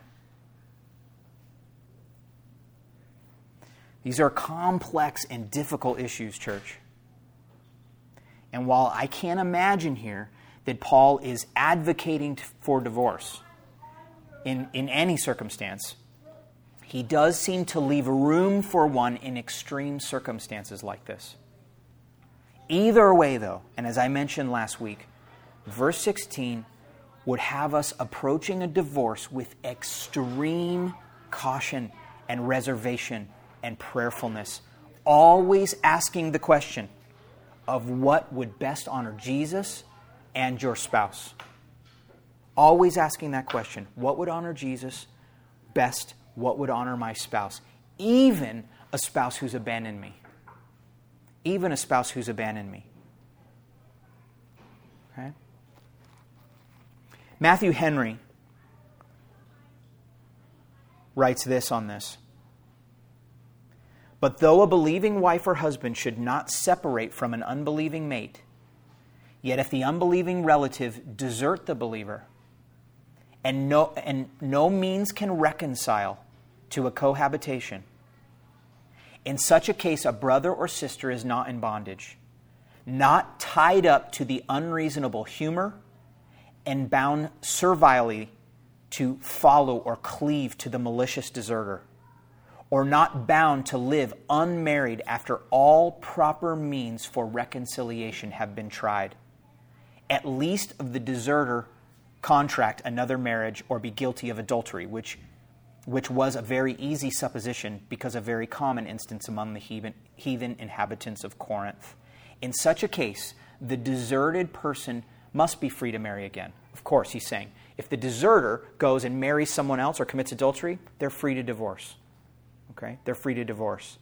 These are complex and difficult issues, church. And while I can't imagine here that Paul is advocating for divorce in any circumstance, he does seem to leave room for one in extreme circumstances like this. Either way, though, and as I mentioned last week, verse 16 would have us approaching a divorce with extreme caution and reservation and prayerfulness, always asking the question of what would best honor Jesus and your spouse. Always asking that question. What would honor Jesus best? What would honor my spouse? Even a spouse who's abandoned me. Even a spouse who's abandoned me. Okay? Matthew Henry writes this on this. But though a believing wife or husband should not separate from an unbelieving mate, yet if the unbelieving relative desert the believer, and no means can reconcile to a cohabitation, in such a case a brother or sister is not in bondage, not tied up to the unreasonable humor, and bound servilely to follow or cleave to the malicious deserter, or not bound to live unmarried after all proper means for reconciliation have been tried, at least of the deserter contract another marriage or be guilty of adultery, which was a very easy supposition because a very common instance among the heathen inhabitants of Corinth. In such a case, the deserted person must be free to marry again. Of course, he's saying, if the deserter goes and marries someone else or commits adultery, they're free to divorce. Okay? They're free to divorce.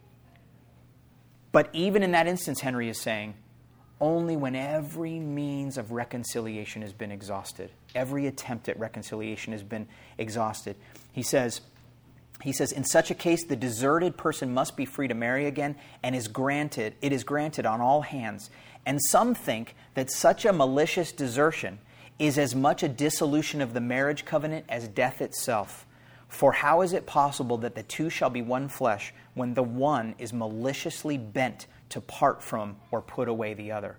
But even in that instance, Henry is saying, only when every means of reconciliation has been exhausted. Every attempt at reconciliation has been exhausted. He says, in such a case, the deserted person must be free to marry again, and it is granted on all hands. And some think that such a malicious desertion is as much a dissolution of the marriage covenant as death itself. For how is it possible that the two shall be one flesh when the one is maliciously bent to part from or put away the other?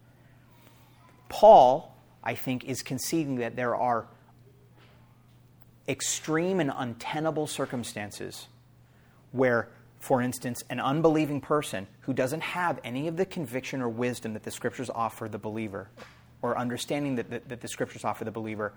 Paul, I think, is conceding that there are extreme and untenable circumstances where, for instance, an unbelieving person who doesn't have any of the conviction or wisdom that the Scriptures offer the believer, or understanding that the Scriptures offer the believer,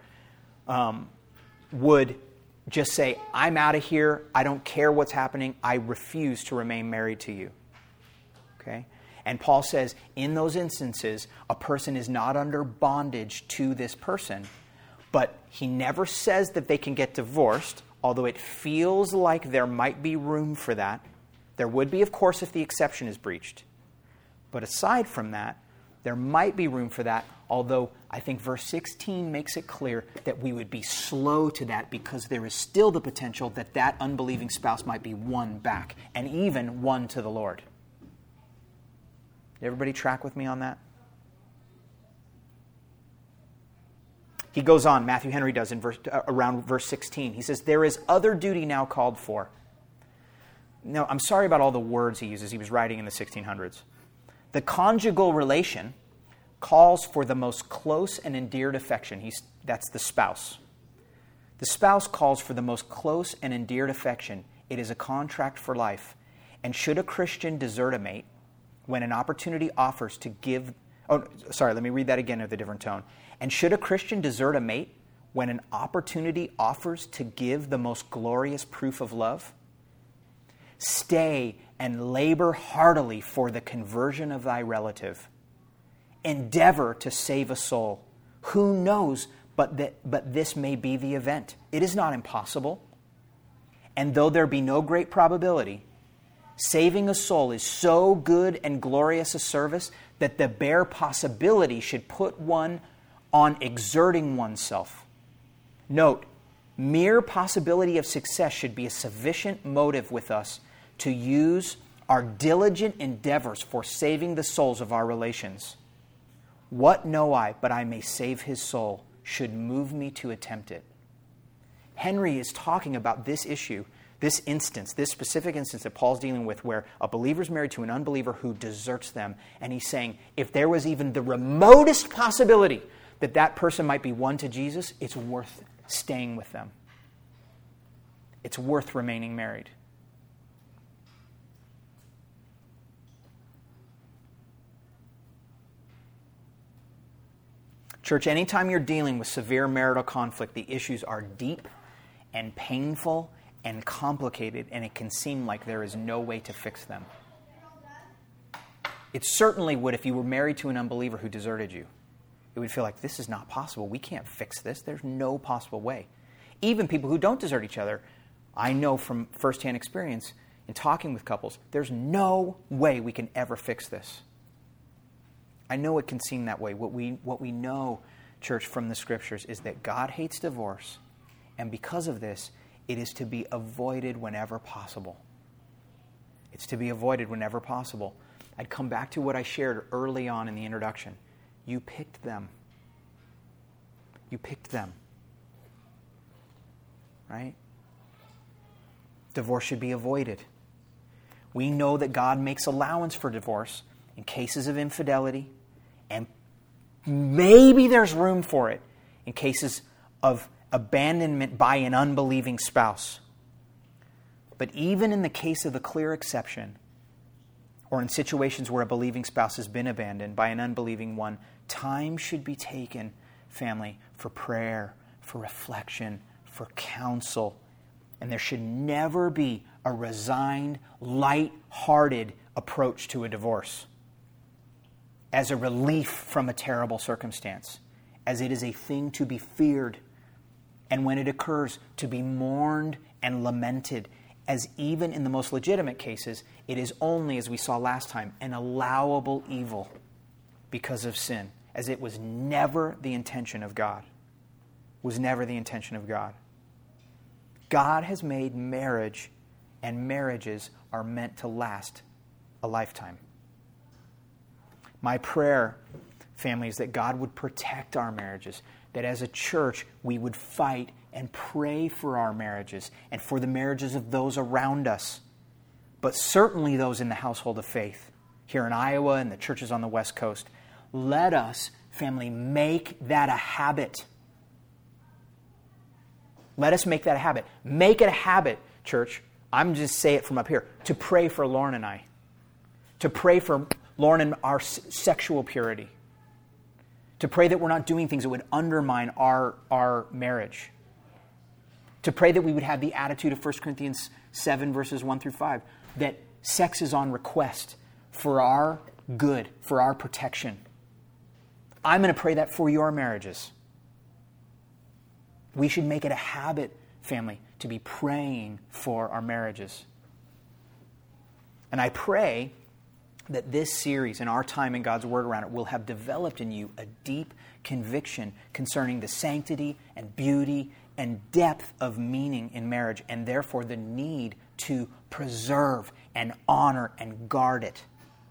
would just say, I'm out of here, I don't care what's happening, I refuse to remain married to you. Okay? And Paul says, in those instances, a person is not under bondage to this person, but he never says that they can get divorced, although it feels like there might be room for that. There would be, of course, if the exception is breached. But aside from that, there might be room for that, although I think verse 16 makes it clear that we would be slow to that because there is still the potential that that unbelieving spouse might be won back, and even won to the Lord. Everybody track with me on that? He goes on, Matthew Henry does, around verse 16. He says, there is other duty now called for. Now, I'm sorry about all the words he uses. He was writing in the 1600s. The conjugal relation calls for the most close and endeared affection. That's the spouse. The spouse calls for the most close and endeared affection. It is a contract for life. And should a Christian desert a mate when an opportunity offers to give... Oh, sorry, let me read that again with a different tone. And should a Christian desert a mate when an opportunity offers to give the most glorious proof of love? Stay and labor heartily for the conversion of thy relative. Endeavor to save a soul. Who knows but this may be the event? It is not impossible. And though there be no great probability, saving a soul is so good and glorious a service that the bare possibility should put one on exerting oneself. Note, mere possibility of success should be a sufficient motive with us to use our diligent endeavors for saving the souls of our relations. What know I but I may save his soul should move me to attempt it. Henry is talking about this issue, this instance, this specific instance that Paul's dealing with where a believer is married to an unbeliever who deserts them. And he's saying, if there was even the remotest possibility that that person might be won to Jesus, it's worth staying with them. It's worth remaining married. Church, anytime you're dealing with severe marital conflict, the issues are deep and painful and complicated, and it can seem like there is no way to fix them. It certainly would if you were married to an unbeliever who deserted you. It would feel like, this is not possible. We can't fix this. There's no possible way. Even people who don't desert each other, I know from firsthand experience in talking with couples, there's no way we can ever fix this. I know it can seem that way. What we know, church, from the Scriptures is that God hates divorce, and because of this, it is to be avoided whenever possible. It's to be avoided whenever possible. I'd come back to what I shared early on in the introduction. You picked them. You picked them. Right? Divorce should be avoided. We know that God makes allowance for divorce in cases of infidelity, and maybe there's room for it in cases of abandonment by an unbelieving spouse. But even in the case of the clear exception, or in situations where a believing spouse has been abandoned by an unbelieving one, time should be taken, family, for prayer, for reflection, for counsel. And there should never be a resigned, light-hearted approach to a divorce as a relief from a terrible circumstance, as it is a thing to be feared, and when it occurs, to be mourned and lamented, as even in the most legitimate cases, it is only, as we saw last time, an allowable evil because of sin, as it was never the intention of God. Was never the intention of God. God has made marriage, and marriages are meant to last a lifetime. My prayer, family, is that God would protect our marriages, that as a church we would fight and pray for our marriages and for the marriages of those around us, but certainly those in the household of faith here in Iowa and the churches on the West Coast. Let us, family, make that a habit. Let us make that a habit. Make it a habit, church. I'm just say it from up here, to pray for Lauren and I, to pray for Lauren and our sexual purity, to pray that we're not doing things that would undermine our marriage, to pray that we would have the attitude of 1 Corinthians 7, verses 1 through 5, that sex is on request for our good, for our protection. I'm going to pray that for your marriages. We should make it a habit, family, to be praying for our marriages. And I pray that this series and our time in God's Word around it will have developed in you a deep conviction concerning the sanctity and beauty and depth of meaning in marriage, and therefore the need to preserve and honor and guard it.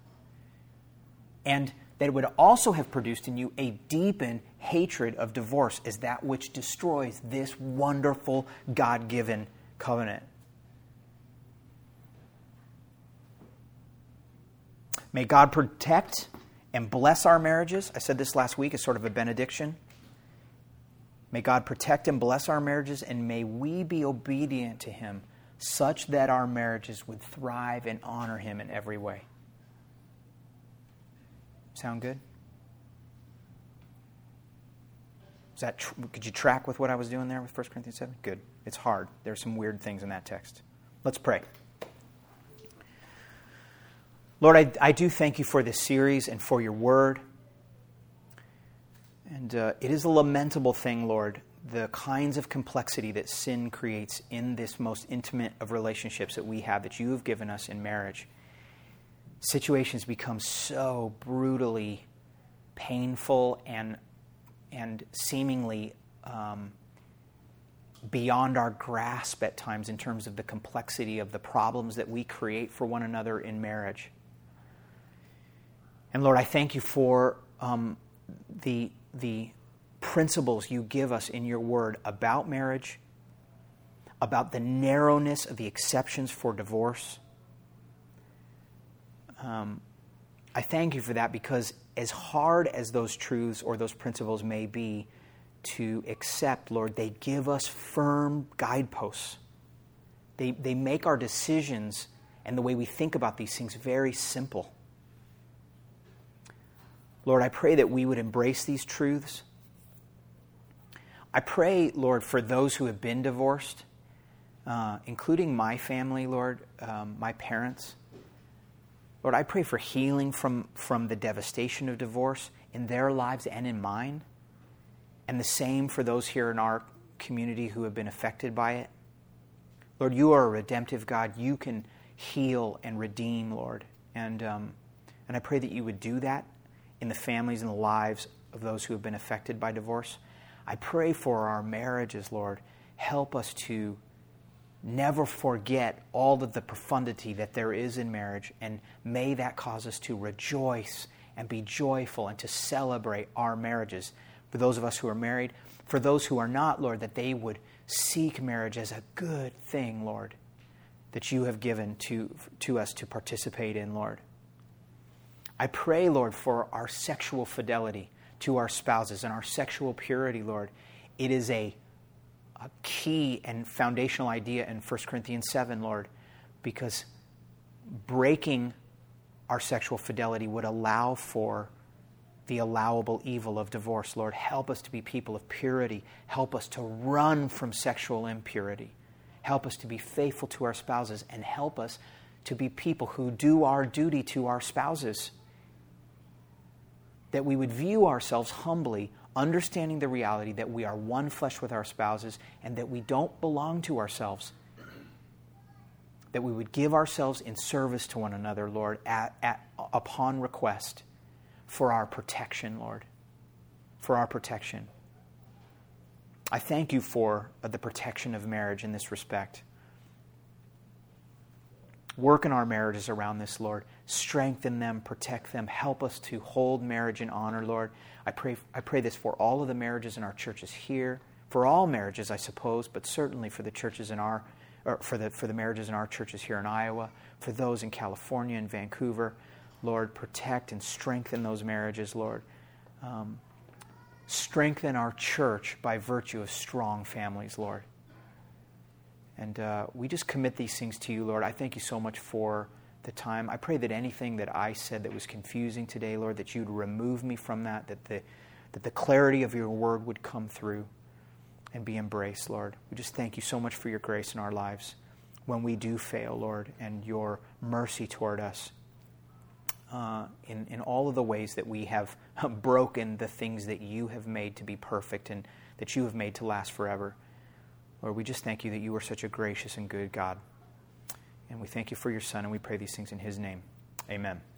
And that it would also have produced in you a deepened hatred of divorce as that which destroys this wonderful God-given covenant. May God protect and bless our marriages. I said this last week as sort of a benediction. May God protect and bless our marriages, and may we be obedient to Him such that our marriages would thrive and honor Him in every way. Sound good? Could you track with what I was doing there with 1 Corinthians 7? Good. It's hard. There's some weird things in that text. Let's pray. Lord, I do thank you for this series and for your word. And it is a lamentable thing, Lord, the kinds of complexity that sin creates in this most intimate of relationships that we have, that you have given us in marriage. Situations become so brutally painful and seemingly beyond our grasp at times in terms of the complexity of the problems that we create for one another in marriage. And Lord, I thank you for the principles you give us in your word about marriage, about the narrowness of the exceptions for divorce. I thank you for that, because as hard as those truths or those principles may be to accept, Lord, they give us firm guideposts. They make our decisions and the way we think about these things very simple. Lord, I pray that we would embrace these truths. I pray, Lord, for those who have been divorced, including my family, Lord, my parents. Lord, I pray for healing from the devastation of divorce in their lives and in mine, and the same for those here in our community who have been affected by it. Lord, you are a redemptive God. You can heal and redeem, Lord. And I pray that you would do that in the families and the lives of those who have been affected by divorce. I pray for our marriages, Lord. Help us to never forget all of the profundity that there is in marriage, and may that cause us to rejoice and be joyful and to celebrate our marriages. For those of us who are married, for those who are not, Lord, that they would seek marriage as a good thing, Lord, that you have given to us to participate in, Lord. I pray, Lord, for our sexual fidelity to our spouses and our sexual purity, Lord. It is a key and foundational idea in 1 Corinthians 7, Lord, because breaking our sexual fidelity would allow for the allowable evil of divorce. Lord, help us to be people of purity. Help us to run from sexual impurity. Help us to be faithful to our spouses, and help us to be people who do our duty to our spouses. That we would view ourselves humbly, understanding the reality that we are one flesh with our spouses and that we don't belong to ourselves. That we would give ourselves in service to one another, Lord, upon request, for our protection, Lord, for our protection. I thank you for the protection of marriage in this respect. Work in our marriages around this, Lord. Strengthen them, protect them. Help us to hold marriage in honor, Lord. I pray this for all of the marriages in our churches here, for all marriages, I suppose, but certainly for the churches for the marriages in our churches here in Iowa, for those in California and Vancouver. Lord, protect and strengthen those marriages, Lord. Strengthen our church by virtue of strong families, Lord. And we just commit these things to you, Lord. I thank you so much for the time. I pray that anything that I said that was confusing today, Lord, that you'd remove me from that the clarity of your word would come through and be embraced, Lord. We just thank you so much for your grace in our lives when we do fail, Lord, and your mercy toward us in all of the ways that we have broken the things that you have made to be perfect and that you have made to last forever. Lord, we just thank you that you are such a gracious and good God. And we thank you for your Son, and we pray these things in his name. Amen.